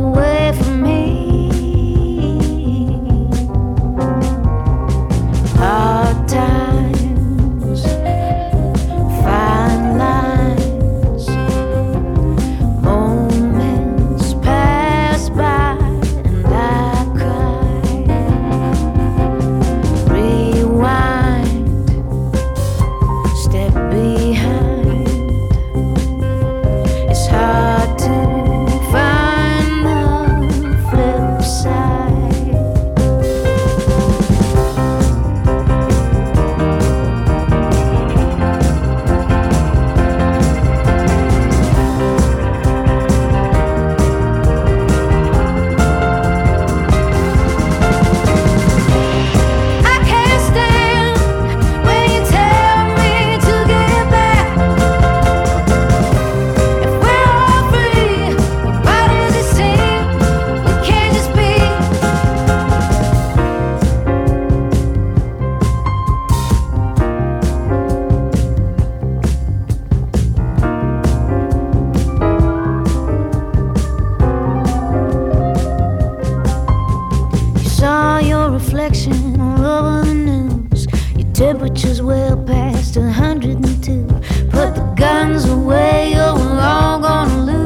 away from me. Hard times, fine lines, moments pass by and I cry. Rewind, step behind. It's hard to find the flip side. I can't stand when you tell me to get back. If we're all free, why does it seem we can't just be? You saw your reflection all over the news. Your temperature's well past 102. Put the guns away or we're all gonna lose.